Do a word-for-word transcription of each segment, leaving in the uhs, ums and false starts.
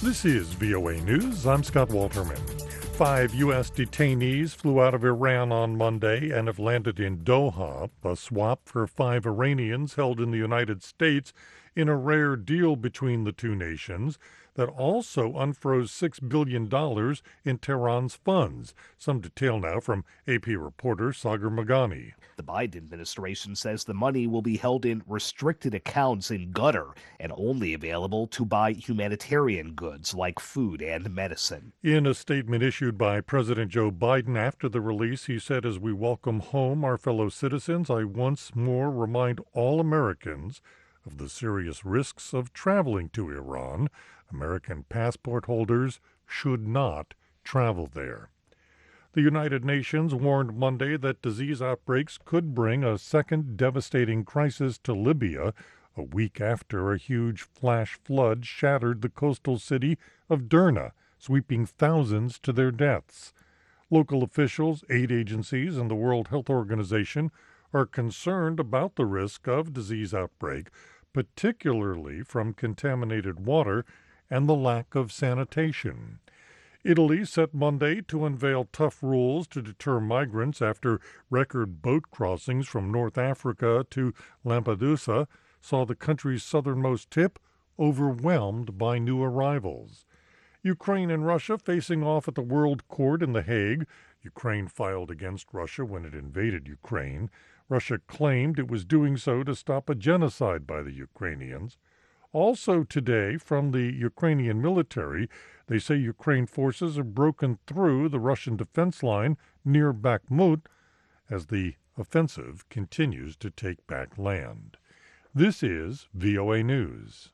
This is V O A News. I'm Scott Walterman. Five U S detainees flew out of Iran on Monday and have landed in Doha, a swap for five Iranians held in the United States in a rare deal between the two nations that also unfroze six billion dollars in Tehran's funds. Some detail now from A P reporter Sagar Meghani. The Biden administration says the money will be held in restricted accounts in Qatar and only available to buy humanitarian goods like food and medicine. In a statement issued by President Joe Biden after the release, he said, "As we welcome home our fellow citizens, I once more remind all Americans of the serious risks of traveling to Iran. American passport holders should not travel there." The United Nations warned Monday that disease outbreaks could bring a second devastating crisis to Libya, a week after a huge flash flood shattered the coastal city of Derna, sweeping thousands to their deaths. Local officials, aid agencies, and the World Health Organization are concerned about the risk of disease outbreak, particularly from contaminated water and the lack of sanitation. Italy set Monday to unveil tough rules to deter migrants after record boat crossings from North Africa to Lampedusa saw the country's southernmost tip overwhelmed by new arrivals. Ukraine and Russia facing off at the World Court in The Hague. Ukraine filed against Russia when it invaded Ukraine. Russia claimed it was doing so to stop a genocide by the Ukrainians. Also today, from the Ukrainian military, they say Ukraine forces have broken through the Russian defense line near Bakhmut as the offensive continues to take back land. This is V O A News.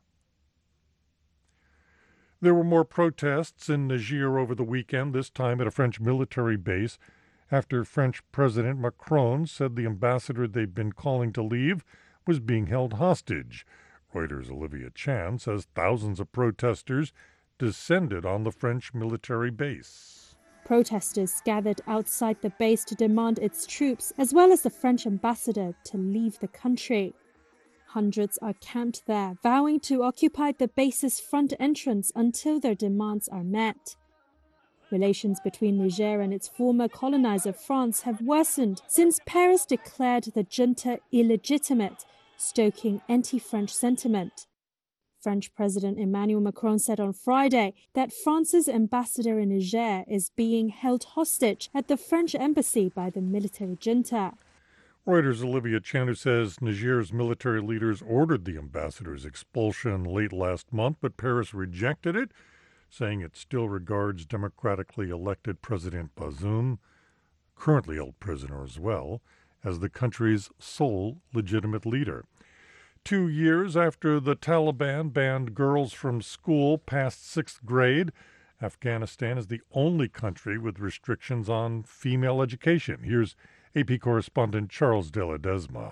There were more protests in Niger over the weekend, this time at a French military base, after French President Macron said the ambassador they'd been calling to leave was being held hostage. Reuters' Olivia Chan says thousands of protesters descended on the French military base. Protesters gathered outside the base to demand its troops, as well as the French ambassador, to leave the country. Hundreds are camped there, vowing to occupy the base's front entrance until their demands are met. Relations between Niger and its former colonizer France have worsened since Paris declared the junta illegitimate, stoking anti-French sentiment. French President Emmanuel Macron said on Friday that France's ambassador in Niger is being held hostage at the French embassy by the military junta. Reuters' Olivia Chan, who says Niger's military leaders ordered the ambassador's expulsion late last month, but Paris rejected it, saying it still regards democratically elected President Bazoum, currently held prisoner as well, as the country's sole legitimate leader. Two years after the Taliban banned girls from school past sixth grade, Afghanistan is the only country with restrictions on female education. Here's A P correspondent Charles De La Desma.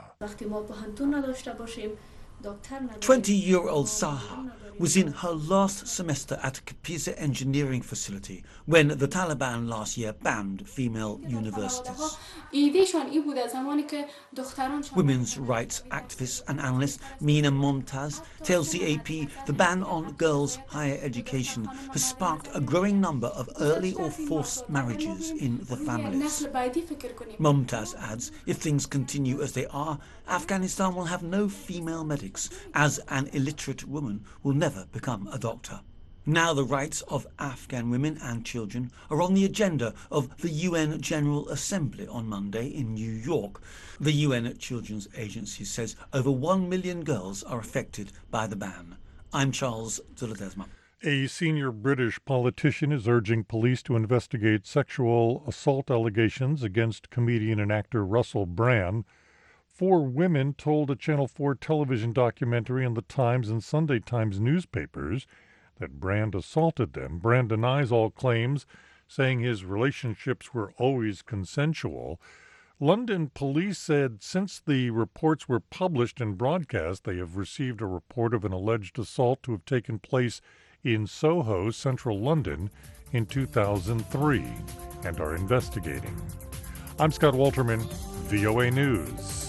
twenty-year-old Saha was in her last semester at Kapisa Engineering Facility when the Taliban last year banned female universities. Women's rights activist and analyst Mina Momtaz tells the A P the ban on girls' higher education has sparked a growing number of early or forced marriages in the families. Momtaz adds, if things continue as they are, Afghanistan will have no female medics, as an illiterate woman will never become a doctor. Now the rights of Afghan women and children are on the agenda of the U N General Assembly on Monday in New York. The U N Children's Agency says over one million girls are affected by the ban. I'm Charles De La Desma. A senior British politician is urging police to investigate sexual assault allegations against comedian and actor Russell Brand. Four women told a Channel four television documentary in the Times and Sunday Times newspapers that Brand assaulted them. Brand denies all claims, saying his relationships were always consensual. London police said since the reports were published and broadcast, they have received a report of an alleged assault to have taken place in Soho, central London, in two thousand three, and are investigating. I'm Scott Walterman, V O A News.